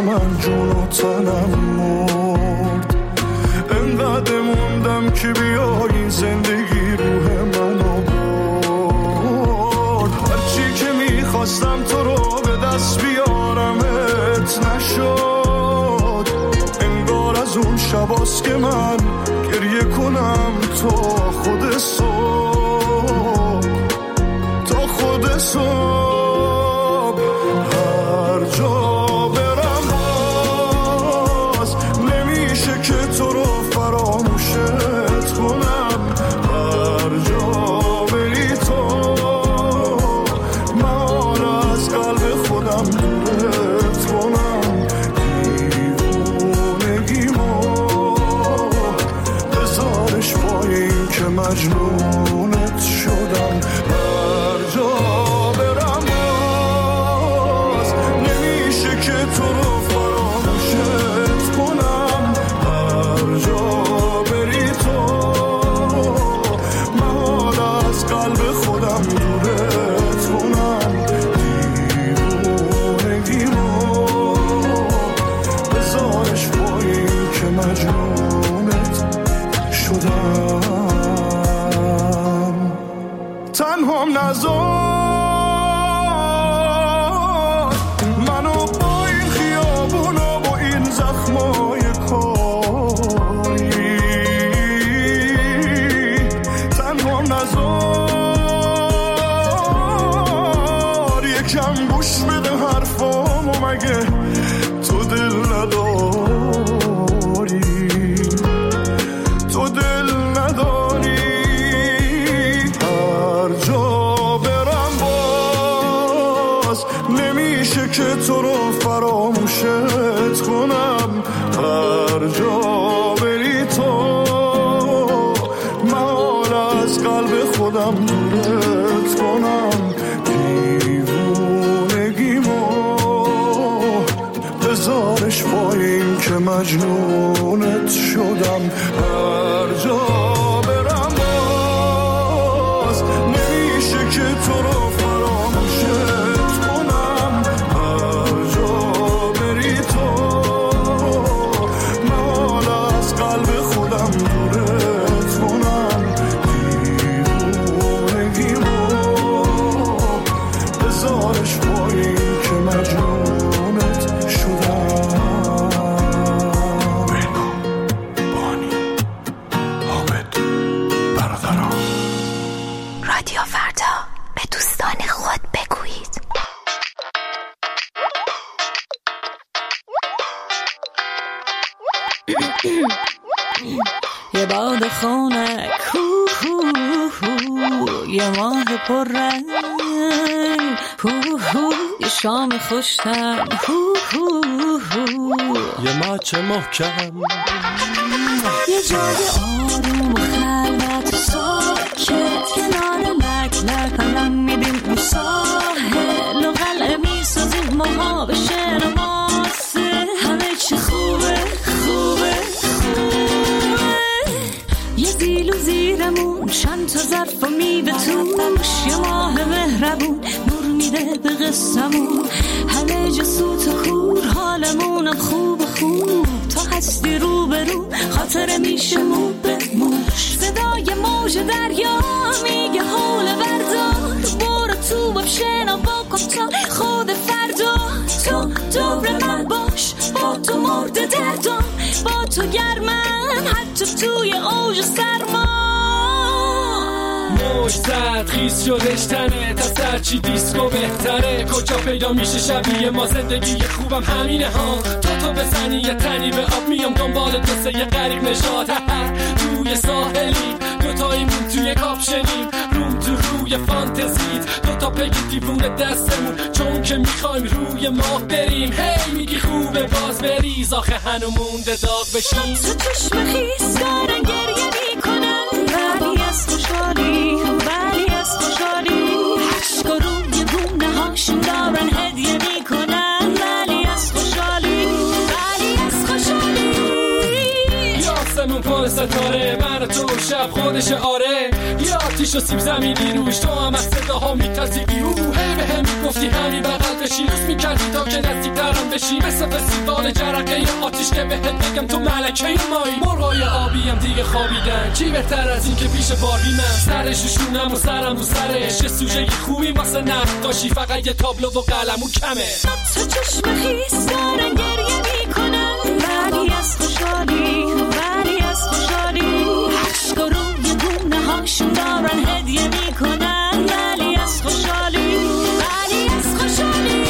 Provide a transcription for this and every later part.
من جون و تنم مرد. انقدر موندم که بیایی زندگی روح منو برد. هرچی که میخواستم تو رو به دست بیارمت نشد. انگار از اون شباست که من گریه کنم تا خود صبح، تا خود صبح. هر جا برم باز نمیشه که تو رو فراموشت کنم. هر جا بری تو من از قلب خودم دورت کنم. دیوونگیمو بذارش پایین که مجنونت شدم. هر جا برم باز نمیشه که تو رو فراموشت کنم. هر جا بری تو من از قلب خودم دورت کنم. دیوونگیمو بذارش پایین که مجنونت شدم. تنهام نذار منو با این خیابون و با این زخمای کاری. تنهام نذار یکم گوش بده حرفامو، مگه تو دل نداری؟ تو دل نداری؟ هر جا برم باز نمیشه که تو رو فراموشت کنم. هر جا بری تو من از قلب خودم دورت کنم. دیوونگیمو بذارش پایین که مجنونت شدم. هر جا برم باز نمیشه که تو رو فراموشت کنم. هر جا بری تو من از قلب خودم دورت کنم. دیوونگیمو بذارش پایین که مجنونت شدم. رادیو فردا، به دوستان خود بگویید. یه باد خنک یه ماه پر رنگ یه شام خوشتم یه ماچ محکم یه جای آروم و خلوت ساکت کنار لک الان میدیم اون ساحل و قلعه میسازیم ماها به شعر واسه همه چی خوبه خوبه خوبه. یه زیل و زیرمون چند تا ظرف و میوه توش یه ماه مهربون نور میده به قصمون. همه جا سوت و کور حالمونم خوب خوب تا هستی رو به رو خاطره میشه مو به موش. صدای موج دریا میگه حول بردار برو تو باب شنوا کن تا خود فردا. تو دور من باش با تو مرد دردم با تو گرمن حتی توی اوج سرما. موج زد خیز شدش تنه تا سرچی دیسکو بهتره. کجا پیدا میشه شبیه ما زندگی خوبم همینه ها. تو بزنی یه تنی به آب میام دنبال تو سه یه غریق نشاد. توی ساحلی دوتاییمون توی کاپشنیم روم تو روی فانتزیت دوتا پگی دیوونه دستمون چون که میخوایم روی ماه بریم. هی میگی خوبه باز بریز آخه هنو مونده داغ بشیم. تو چشم خیس دارن گریه میکنن ولی از خوشحالی ولی از خوشحالی عشق روی گونه هاشون دارن هدیه میکنن ولی از خوشحالی ولی از خوشحالی. آسمون پر ستاره، من و تو شب خودش آره، یه آتیش و سیب زمینی روش، تو هم از صداها میتازی بیرو، هی به هم میگفتی همین بغل بشی، لوس میکردی تا که نزدیک ترم بشی، مثل فستیوال جرقه یا آتیش که بهت بگم تو ملکه مایی. مرغای آبیم دیگه خوابیدن، چی بهتر از این که پیش باربی من سرش شونم و سرم رو سرش، یه سوژه خوبی واسه نقاشی، فقط یه تابلو و قلم و کمه. تو چشم خیس دارن گریه میکنن، ولی از خوشحالی، ولی از خوشحالی عشق روی گونه هاشون دارن هدیه میکنن، ولی از خوشحالی، ولی از خوشحالی.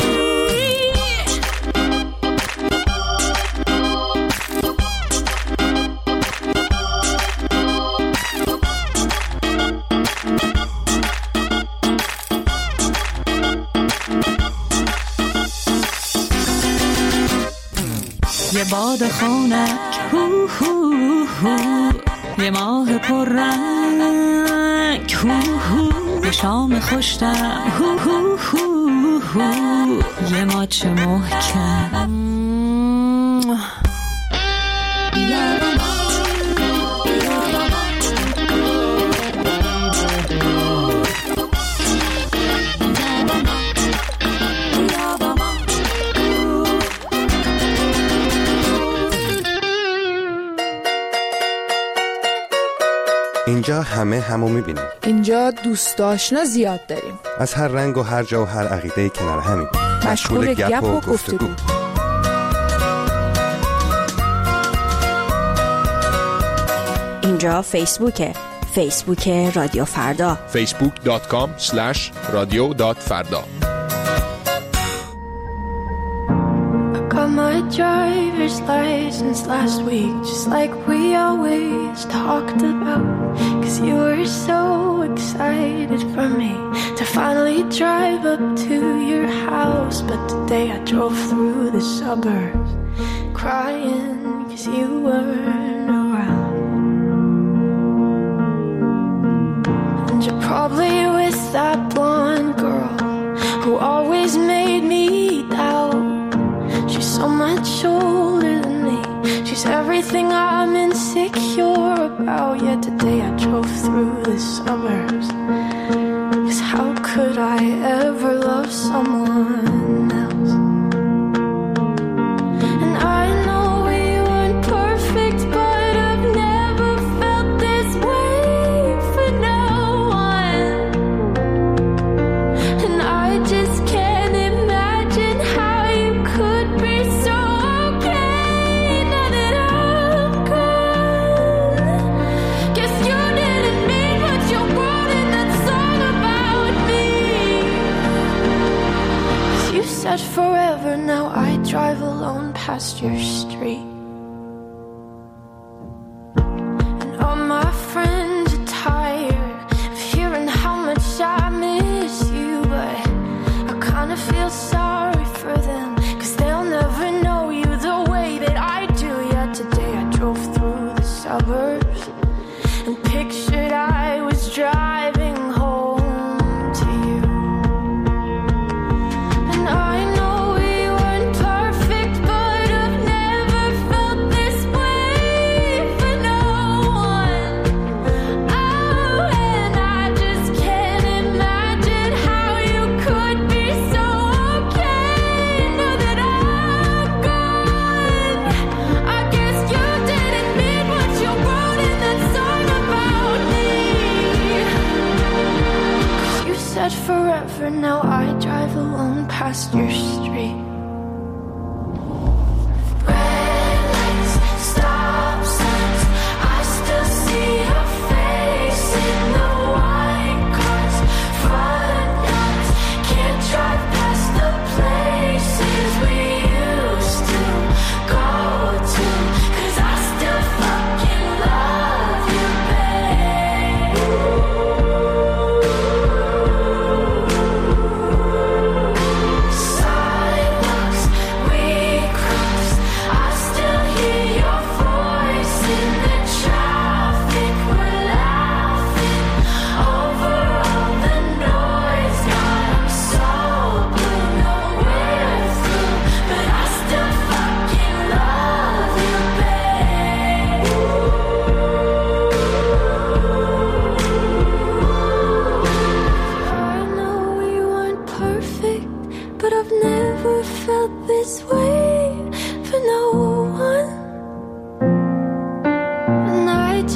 یه باد خونک هو هو هو، یه ماه پر رنگ هو هو، یه شام خوشتم هو هو هو هو، یه ماچ محکم. اینجا همه همو میبینیم. اینجا دوست آشنا زیاد داریم، از هر رنگ و هر جا و هر عقیده کنار همین، مشغول گپ و گفتگو. اینجا فیسبوکه، فیسبوک رادیو فردا، facebook.com/radio.farda. My driver's license last week, just like we always talked about, 'cause you were so excited for me to finally drive up to your house. But today I drove through the suburbs crying 'cause you weren't around. And you're probably with that blonde girl who always made me doubt. She's so much older than me, she's everything I'm insecure about. Yet today I drove through the suburbs, 'cause how could I ever love someone else? And I know we weren't perfect, but I've never felt this way for no one. And I just can't imagine how you could be so okay now that I'm gone. Guess you didn't mean what you were.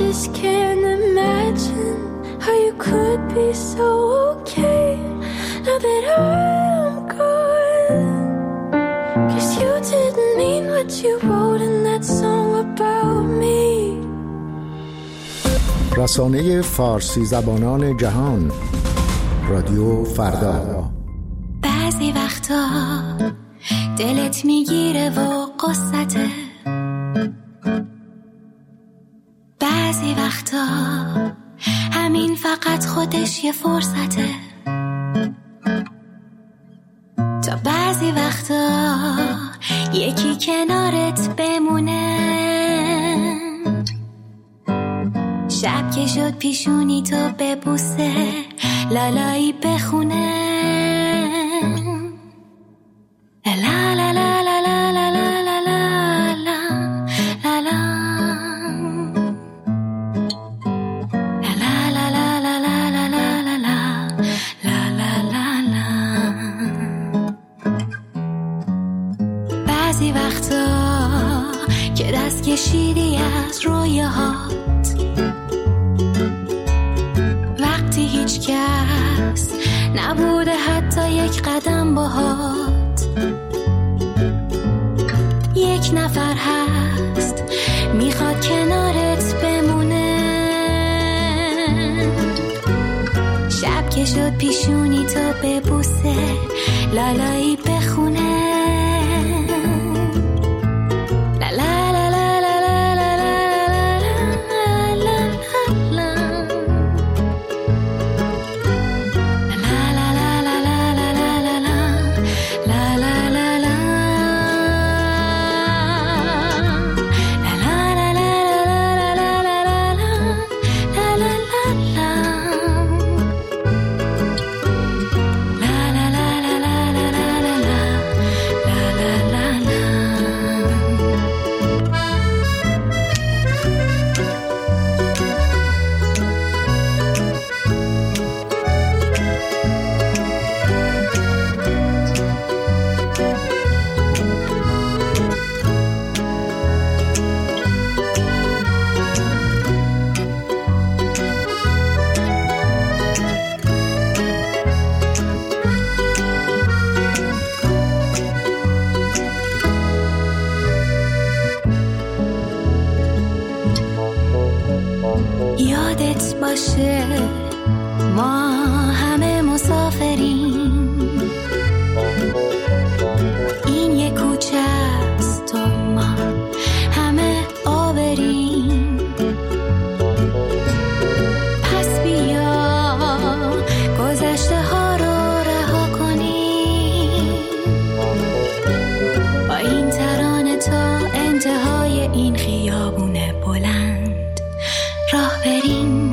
just can't imagine how you could be so okay now that I'm gone. 'Cause you didn't mean what you wrote in that song about me. رسانه فارسی زبانان جهان، رادیو فردا. بعضی وقتا دلت میگیره و قصته، بعضی وقتا همین فقط خودش یه فرصته، تا بعضی وقتا یکی کنارت بمونه، شب که شد پیشونی تو ببوسه، لالایی بخونه، لا لا لا لا لا لا لا لا لا لا لا بعضی وقتا که دست کشیدی از رویاهات، وقتی هیچ کس نبوده حتی یک قدم باهات، یک نفر هست میخواد کنارت بمونه، شب که شد پیشونی تو ببوسه، لالایی بخونه، یادت باشه ما همه مسافریم، این یک کوچه است و ما همه آوریم، پس بیا گذشته ها رو رها کنیم، با این ترانه تا انتهای این خیابون بلند راه بریم،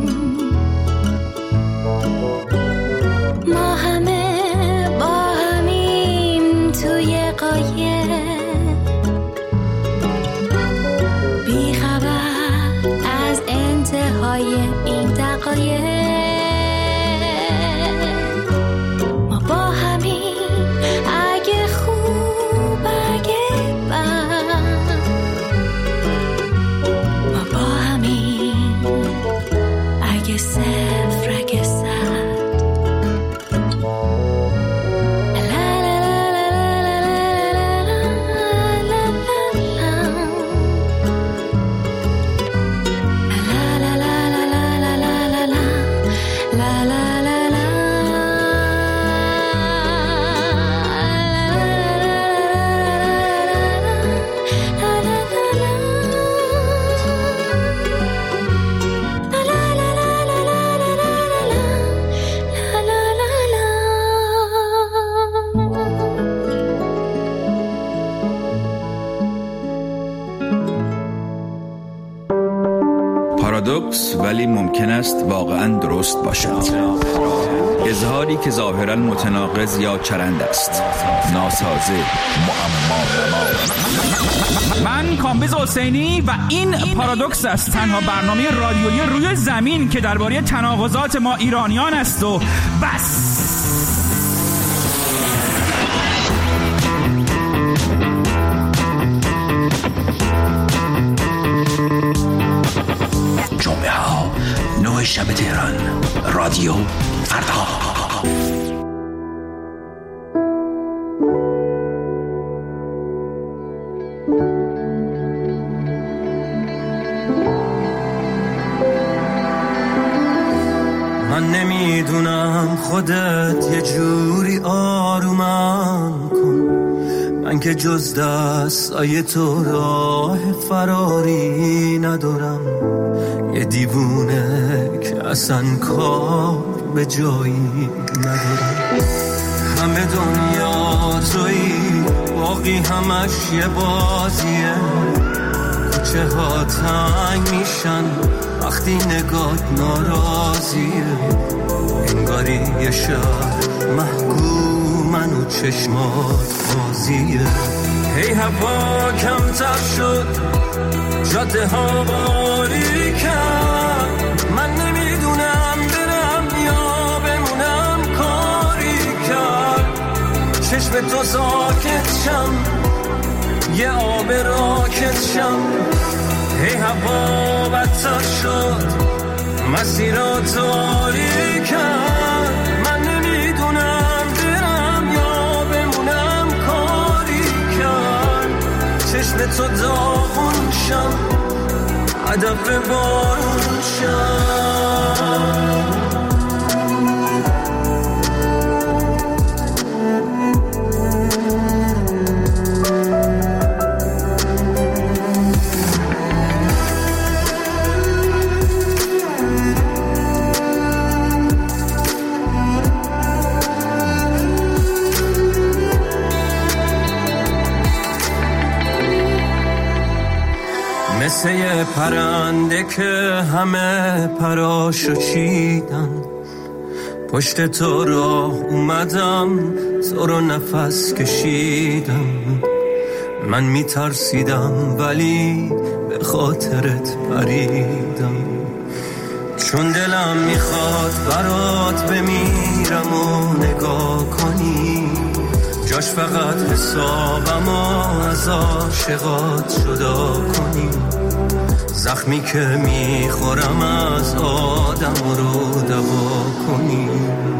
ما همه با همیم توی قایق، بی خبر از انتهای این دقایق، ما با همیم اگه خوب اگه بد، ما با همیم اگه صفر اگه صد. پارادوکس ولی ممکن است واقعا درست باشد. اظهاری که ظاهرا متناقض یا چرند است، ناسازه، معما. من کامبیز حسینی و این پارادوکس است، تنها برنامه رادیویی روی زمین که درباره تناقضات ما ایرانیان است و بس. جمعه 9 شب تهران. رادیو فردا. من نمیدونم خودت یه جوری آرومم کن، من که جز دستای تو راه فراری ندارم. یه دیوونه که اصلا کار به جایی ندارم. همه دنیا تویی، باقی همش یه بازیه. کوچه ها تنگ میشن وقتی نگات ناراضیه. انگاری یه شهر محکومن و چشمات بازیه. هی هوا کمتر شد، جاده ها باری کرد. من نمیدونم برم یا بمونم، کاری کرد. چشم تو ساکت شم، یه آب راکت شم. هی هوا بدتر شد، مسیرات آری کرد. من نمیدونم برم یا بمونم، کاری کرد. چشم تو داغون شم، هدف بارون شم. مثل یه پرنده که همه پراشو چیدن، پشت تو راه اومدم، تو رو نفس کشیدم. من میترسیدم ولی به خاطرت پریدم، چون دلم میخواد برات بمیرم و نگاه کنی. جاش فقط حسابم از عاشقات جدا کنی. زخمی که میخورم از آدم رو دوا کنی.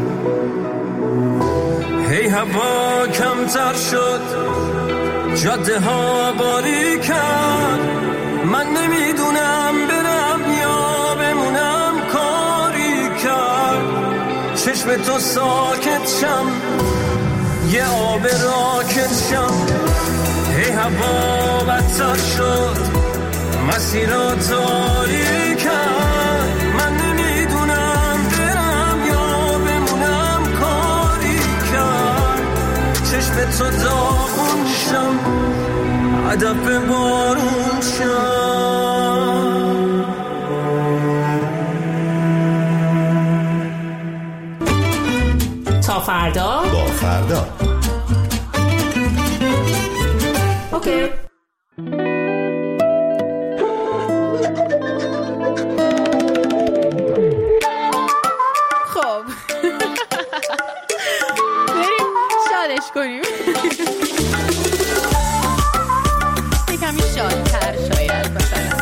هی هوا کمتر شد، جاده ها باری کرد. من نمیدونم برم یا بمونم، کاری کرد. چشم تو ساکت شم، یه آب راکت شم. هی هوا بدتر شد، مسیرات آری کرد. من نمیدونم برم یا بمونم، کاری کرد. چشم تو داغون شم، هدف بارون شم. تا فردا با فردا. اوکی. خب بریم شادش کنیم. یکمی شادتر شاید مثلا.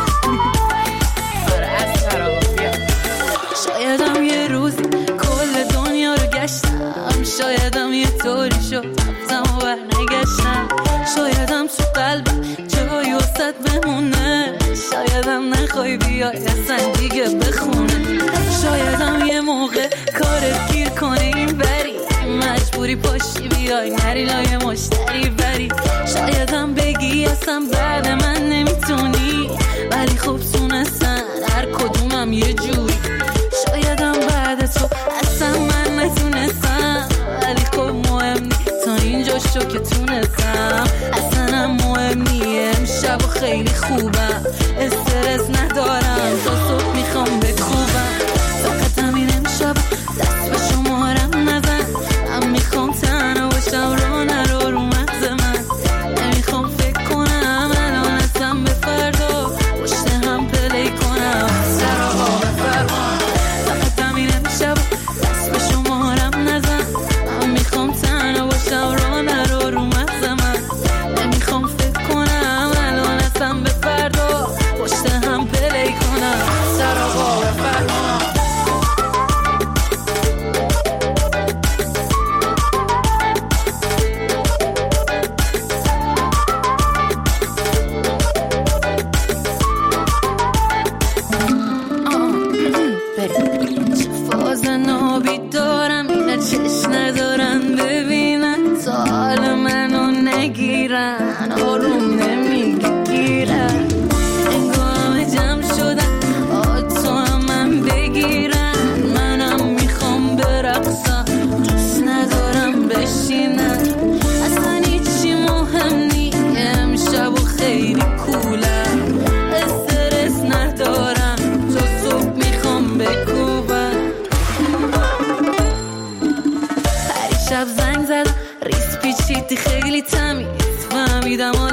آره از فراغ بیا. شایدم یه روزی کل دنیا رو گشتم، شایدم یه طوری شد رفتم و برنگشتم. شایدم تو قلبم جایی وسط بمونه، شایدم نخوای بیای اصلا دیگه بخونه. شایدم یه موقع کارت گیر کنه این بری، مجبوری پاشی بیای نری لای مشتری بری. شایدم بگی اصلا بعد من نمیتونی، ولی خوب تونستن هر کدومم یه جوری. شایدم بعد تو اصلا من نتونستم، ولی خب مهم نی تا اینجا شو که تونستم. اصلا هم مهم نی امشب و خیلی خوبم، استرس ندارم تا صبح میخوام بکوبم. فقط همین امشب دست به شمارم نزن، من میخوام تنها باشم رو نرو رو مغز من. نمیخوام فکر کنم الان اصلا به فردا پشت هم پلی کنم. سر آقا به فردا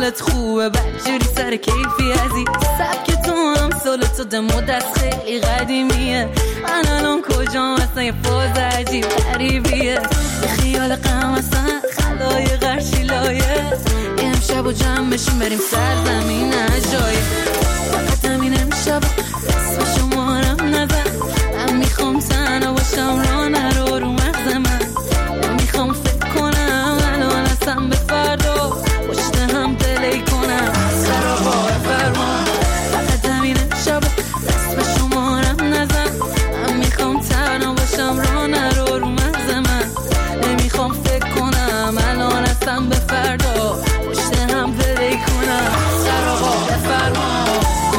حالت خوبه بدجوری سر کیفی عزیز سبک تو هم سالتو دمو دست خیلی قدیمیه من الان کجام اصلا یه فاز عجیب غریبیه به خیال غم اصلا خلای غرشی لایه یه امشب و جمع بشیم بریم سرزمین عجایب فقط همین امشب اسم شمارم نزن من میخوام تنها باشم را نرو رو مغز من میخوام فکر کنم الان اصلا به فردا پشت هم دلی کنم سر و بار فرمان فقط همین امشب اسم شمارم نزن من میخوام تنها باشم را نرو رو مغز من نمیخوام فکر کنم الان اصلا به فردا پشت هم دلی کنم سر و بار فرمان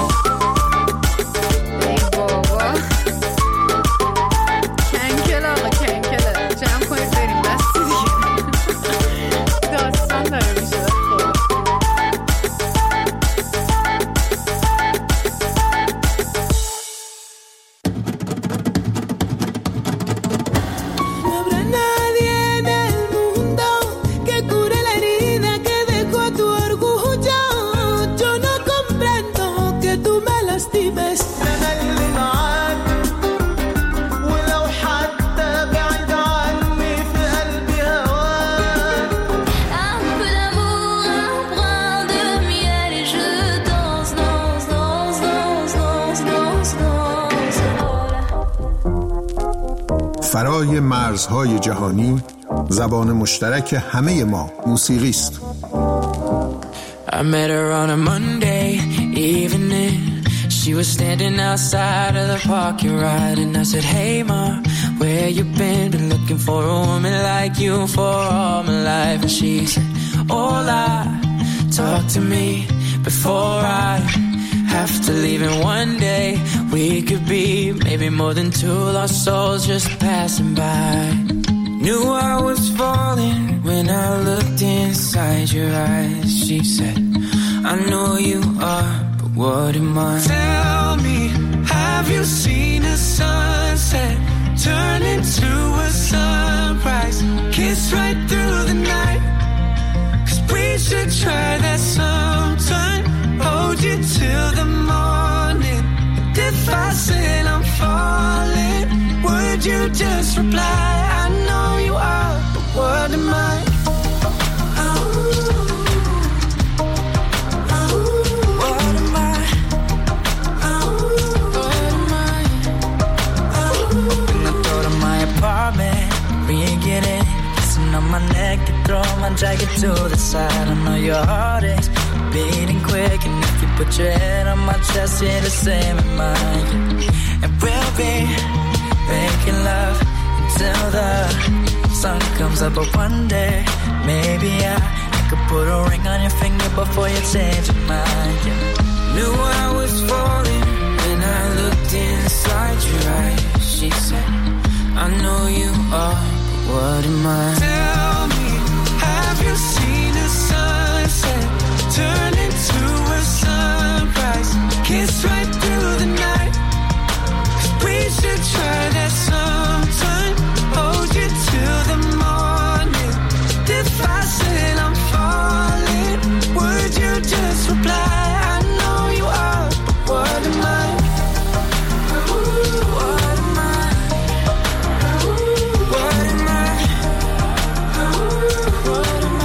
فرای مرزهای جهانی زبان مشترک همه ما موسیقی است. I met her on a Monday evening. She was standing outside of the parking lot and I said, hey ma, where you been looking for a woman like you for all my life. And she said, hola, talk to me before I have to leave. And one day we could be maybe more than two lost souls just passing by. Knew I was falling when I looked inside your eyes. She said, I know you are, but what am I? Tell me, have you seen a sunset turn into a sunrise? Kiss right through the night. 'Cause we should try that sometime. Hold you till the morning. And if I said I'm falling, would you just reply? I know you are, but what am I? What am I? What am I? When I thought of my apartment, re-get it, kissing on my neck, you throw my jacket to the side. I know your heart is beating quick, and if you put your head on my chest, you're the same in mine. And we'll be making love until the sun comes up. But one day, maybe I could put a ring on your finger before you change your mind. Knew I was falling when I looked inside your eyes. She said, I know you are, but what am I? Tell me, have you seen a sunset turn into a sunrise? Kiss right through the night. 'Cause we should try that sometime. Hold you till the morning. If I said I'm falling, would you just reply? I know you are, but what am I? What am I? What am I? What am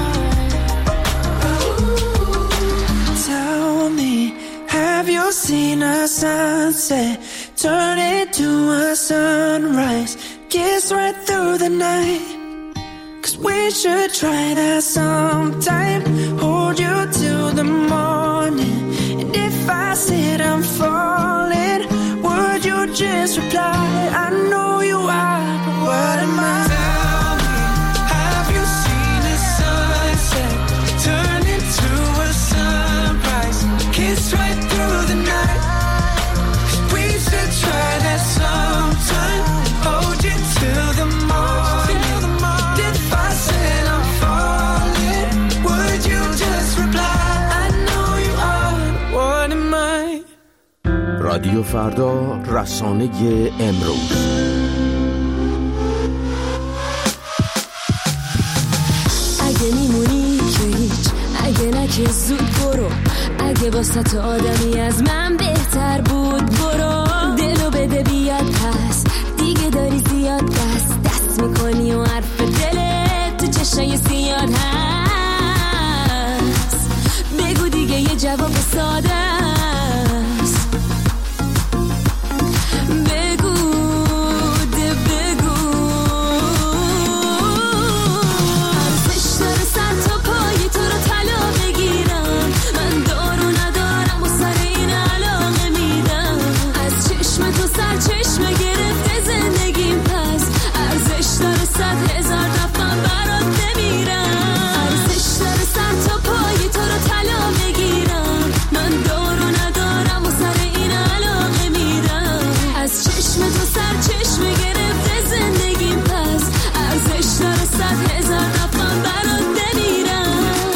I? Tell me, have you seen a sunset turn into a sunrise? Kiss right through the night. 'Cause we should try that sometime. Hold you till the morning. And if I said I'm falling, would you just reply? I know you are, but what am I? Tell me, have you seen a sunset turn into a sunrise? Kiss right through the night. 'Cause we should try that sometime. Hold you till the morning. If I said I'm falling, would you just reply? I know you are, what am I? رادیو فردا، رسانه امروز. اگه میمونی که هیچ، اگه که زود برو، اگه واسه آدمی از من بهتر بود برو. دلو بده بیاد پس، دیگه داری زیاد دست میکنی و حرف دلت تو چشای سیاد هست. بگو دیگه یه جواب ساده است، بگو ارزش داره سر تا پای تو رو طلا بگیرم. من دارو ندارم و سر این علاقه میدم. از چشم تو سر چشمه گرفته زندگیم، پس ارزش داره 100,000 دفعه برات بمیرم. ارزش داره سر تا پای تو رو طلا بگیرم. من دارو ندارم و سر این علاقه میدم. از چشم تو سر چشمه گرفته زندگیم، پس ارزش داره 100,000 دفعه برات بمیرم.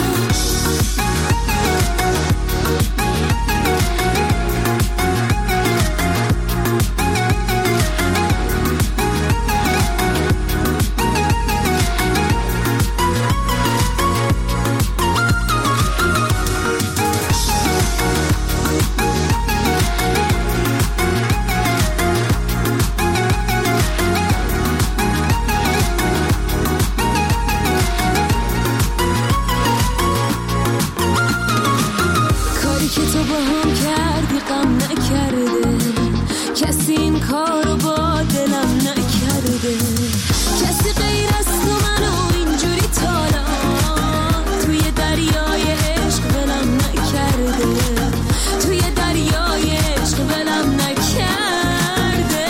کاری که تو با هم کردی غم نکرده، کسی این کارو با دلم نکرده. کسی غیر از تو منو اینجوری تالا توی دریای عشق ولم نکرده. توی دریای عشق ولم نکرده.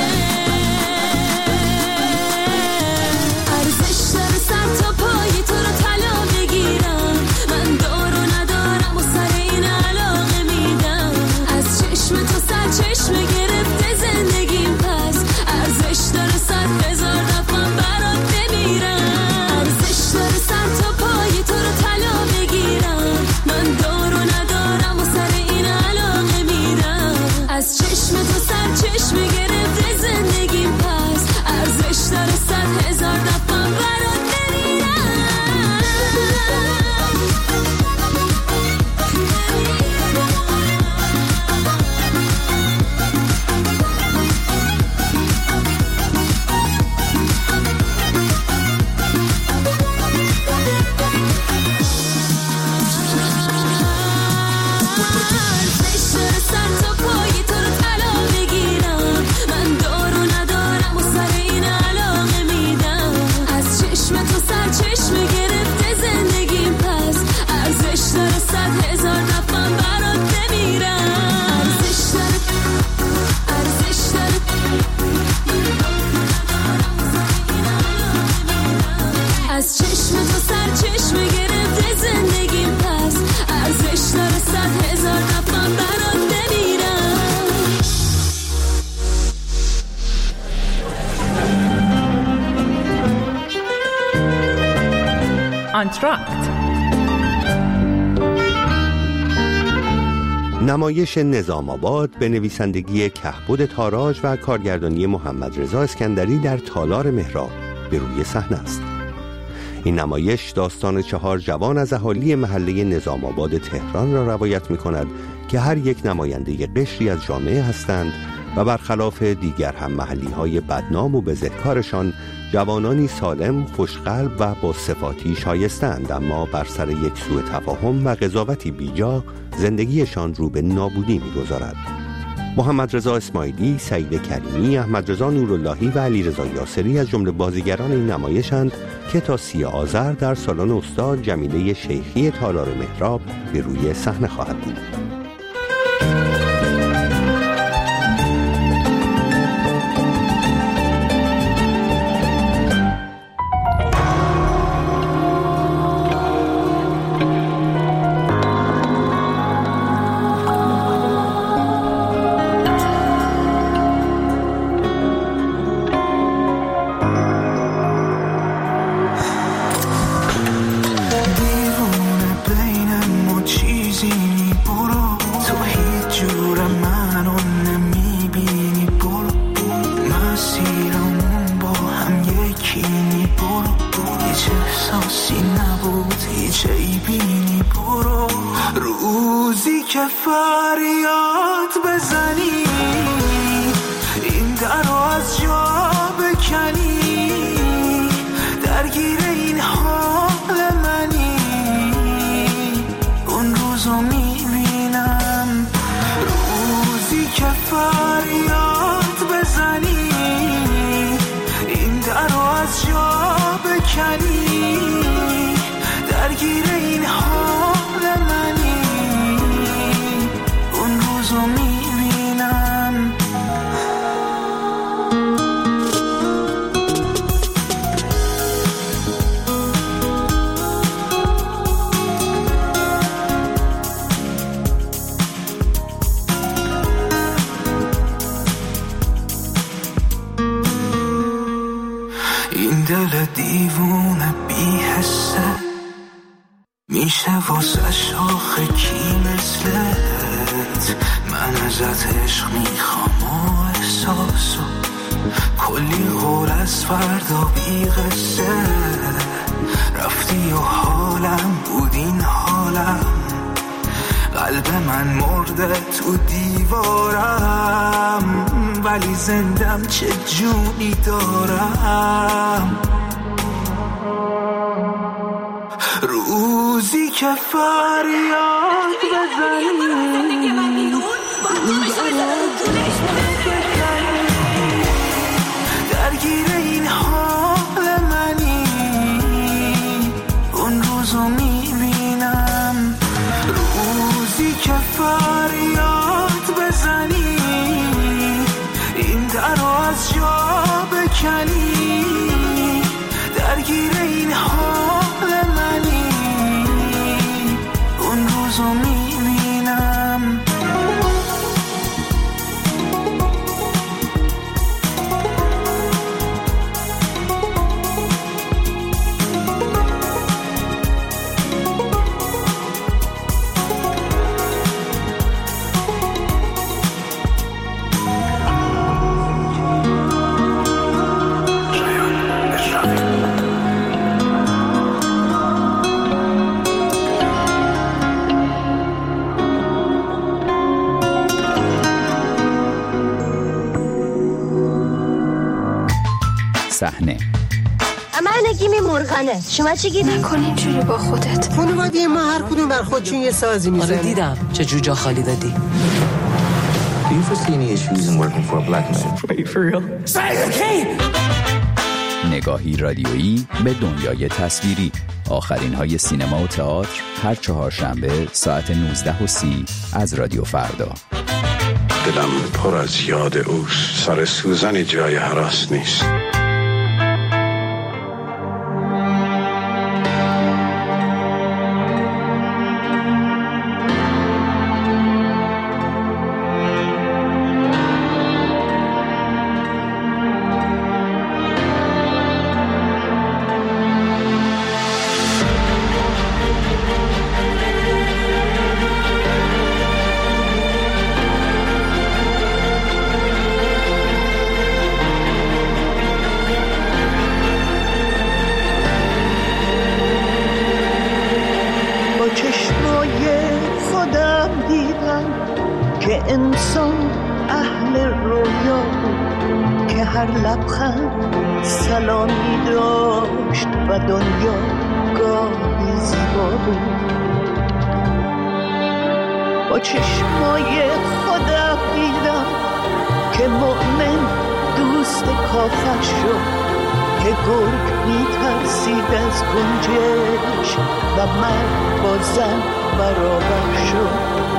ارزش داره سر تا پای تو رو طلا بگیرم. من دارو ندارم و سر این علاقه میدم. از چشم تو سر چشمه گرفته زندگیم، پس ارزش داره 100,000 دفعه برات بمیرم. ارزش داره سر تا پای تو رو طلا بگیرم. من دارو ندارم و سر این علاقه میدم. از چشم تو سر چشمه گرفته زندگیم، پس ارزش داره 100,000 دفعه برات آنتراکت. نمایش نظام آباد به نویسندگی کهبد تاراج و کارگردانی محمد رضا اسکندری در تالار مهراب به روی صحنه است. این نمایش داستان 4 جوان از اهالی محله نظام آباد تهران را روایت می کند که هر یک نماینده قشری از جامعه هستند و برخلاف دیگر هم محلی های بدنام و بزهکارشان جوانانی سالم، خوشقلب و با صفاتی شایستند، اما بر سر یک سوء تفاهم و قضاوتی بیجا زندگیشان رو به نابودی می‌گذارد. محمد رضا اسماعیلی، سعید کریمی، احمد رضا نوراللهی و علی رضا یاسری از جمله بازیگران این نمایشند که تا 30 آذر در سالن استاد جمیله شیخی تالار مهراب به روی صحنه خواهد بود. برو فریاد بزنی، این در رو از جا بکنی، درگیر این حال منی، اون روزو میبینم، روزی که فریاد بزنی، این در رو از جا بکنی، درگیر این حال منی، اون روزو میبینم. این دل دیوونه بی حسه میشه واسه شاخه کی مثلت، من ازت عشق میخوام و احساسو، کلی قول از فردا بی قصه، رفتی و حالم بود این حالم، قلب من مرده تو دیوارم، ولی زندم چه جونی دارم. روزی که فریاد بزنی، درگیر این حال منی، اون روزو میبینم، روزی که فریاد بزنی، این در رو از جا بکنی، درگیر این حال منی، اون روزو میبینم. صحنه من نگیمی مرغنه، شما چی گیری؟ نکن اینجوری با خودت. خانواده ما هر کدوم بر خودشون یه سازی میزنه. آره دیدم چه جوجا خالی دادی. Do you foresee any issues in working for a black man? Wait, for real? نگاهی رادیویی به دنیای تصویری. آخرین های سینما و تئاتر هر چهارشنبه ساعت 19:30 از رادیو فردا. دلم پر از یاد اوست، سر سوزن جای هراس نیست. انسان اهل رویا بود که هر لبخند سلامی داشت و دنیا گاهی زیبا بود. با چشمای خودم دیدم که مؤمن دوست کافر شد، که گرگ میترسید از گنجش و مرد با زن برابر شد.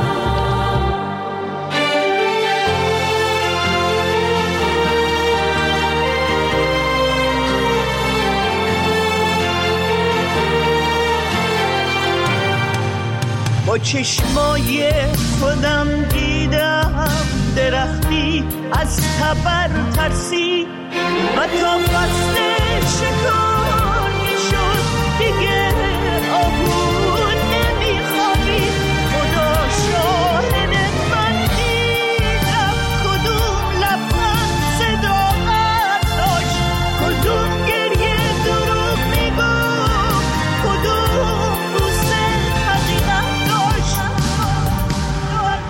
با چشمای خودم دیدم درختی از تبر ترسی و تا فصل شکار میشد دیگه آهون نمیخوابی. خدا شاهد من دیدم کدوم لبخند صداقت داشت، کدوم گریه دروغ میگفت، کدوم بوسه حقیقت داشت.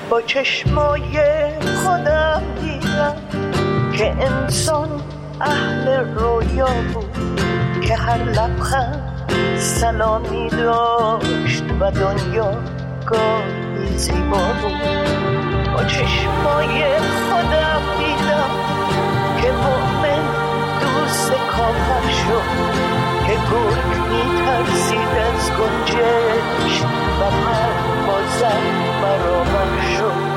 با چشمای خودم دیدم که انسان اهل رویا بود، که هر لبخند سلامی داشت و دنیا گاهی زیبا بود. با چشمای خودم دیدم که مؤمن دوست کافر شد، که گرگ می‌ترسید از گنجشک و من با زن برابر شد.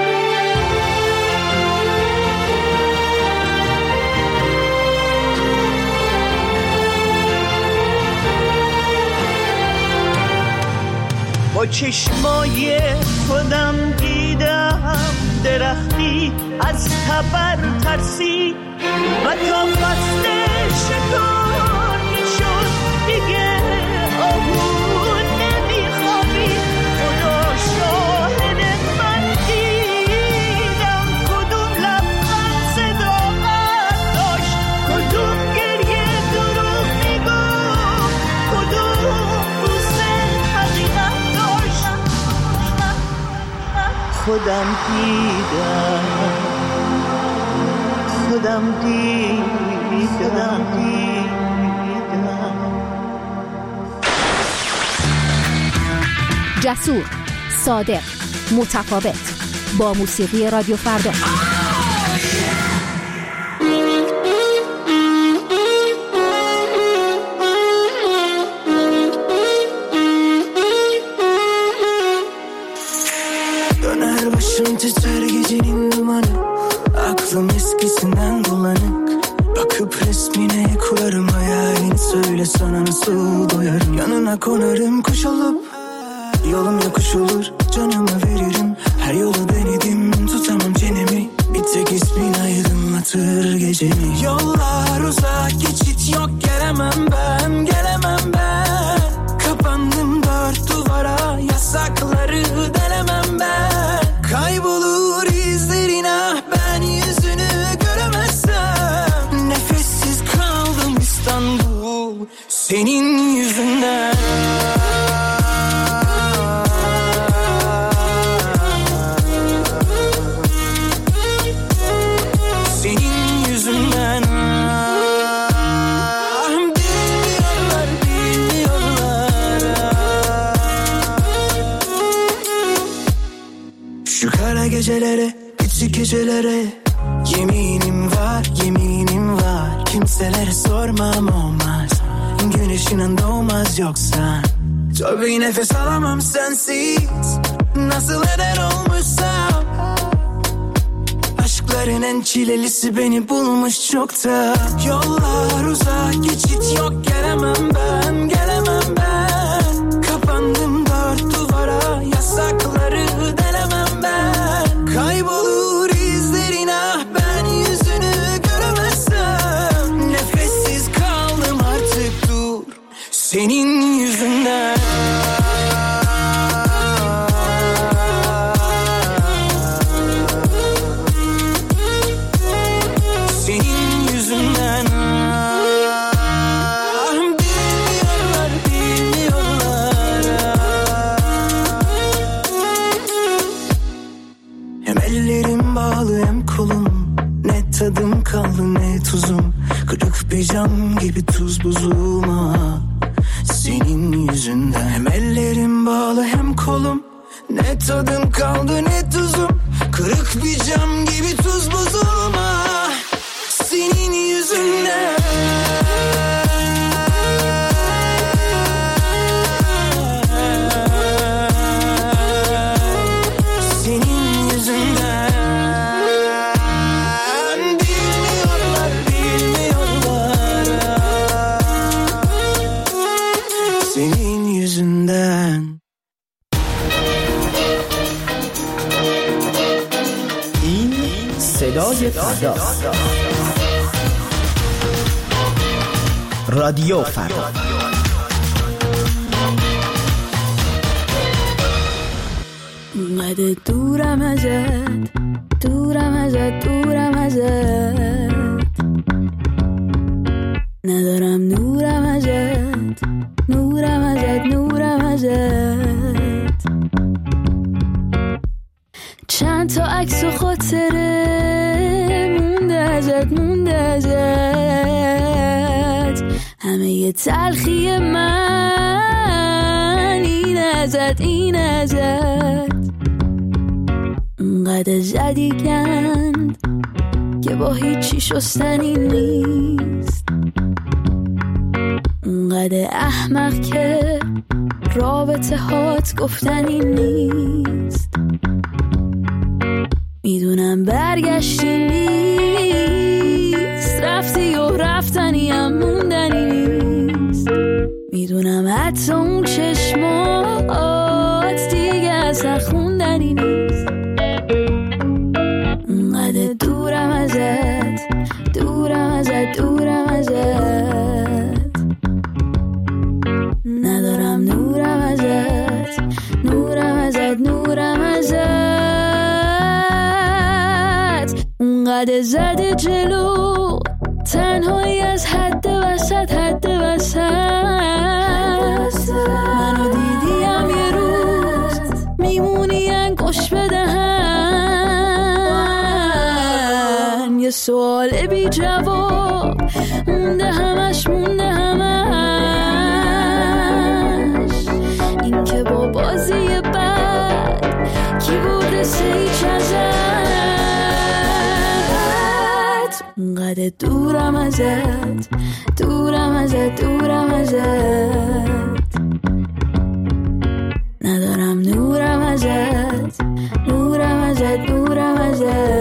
با چشمای خودم دیدم درختی از تبر ترسید و تا فصل شکار میشد دیگه آهون نمیخوابید. خدا شاهد من دیدم کدوم لبخند صداقت داشت، کدوم گریه دروغ میگفت، کدوم بوسه حقیقت داشت. خودم دیدم جسور، صادق، متفاوت، با موسیقی رادیو فردا. Döner başım titrer gecenin dumanı, aklım eskisinden bulanık. Bakıp resmine kurarım hayalin, söyle sana nasıl doyarım. Yanına konarım kuş olup, yolum yokuş olur, canımı veririm. Her yolu denedim, tutamam çenemi, bir tek ismin aydınlatır gecemi. Yollar uzak, geçit yok, gelemem ben, gelemem ben. Kapandım dört duvara, yasakları delemem ben. Kaybolur izlerin, ah ben yüzünü göremezsem. Nefessiz kaldım İstanbul, senin yüzünden. Senin yüzünden. Bilmiyorlar, bilmiyorlar. Şu kara gecelere, küçük gecelere yeminim var, yeminim var. Kimselere sormam olmaz, güneşinin doğmaz yoksa. Zor bir nefes alamam sensiz, nasıl eder olmuşsam. Aşkların en çilelisi beni bulmuş çokta. Yollar uzak, geçit yok, gelemem ben, gelemem ben. Kapandım dört duvara, yasakları delemem ben. Kaybolur izlerin, ah ben yüzünü göremezsem. Nefessiz kaldım artık, dur senin yüzünden. Senin yüzünden. Bilmiyorlar, bilmiyorlar. Hem ellerim bağlı hem kolum, ne tadım kaldı ne tuzum. Kırık bir cam gibi tuz buzum, ah senin yüzünden. Hem ellerim bağlı hem kolum, ne tadım kaldı ne tuzum. Kırık bir cam gibi tuz buzum, ah senin yüzünden. Senin yüzünden. Bilmiyorlar, bilmiyorlar. Senin yüzünden. این صدای فردا، رادیو فردا. اومده دورم ازت، دورم ازت، دورم ازت. ندارم نورم ازت، نورم ازت، نورم ازت. چند تا عکس و خاطره مونده ازت همه یه تلخی من این ازت اونقدر زدی گند که با هیچی شستنی نیست اونقدر احمق که رابطه هات گفتنی نیست میدونم برگشتی نیست رفتی و رفتنی هم موندنی نیست میدونم حتی اون چشمات دیگه اصلا خوندنی نیست اونقدر دورم ازت ندارم نورم ازت اونقدر زده جلو تنهایی از حد وسط منو دیدیم یه روز میمونی انگوش بدهن یه سوال بی جواب مونده همش این که با بازی بد کی برده سیچ ازت اونقدر دورم ازت ندارم نورم ازت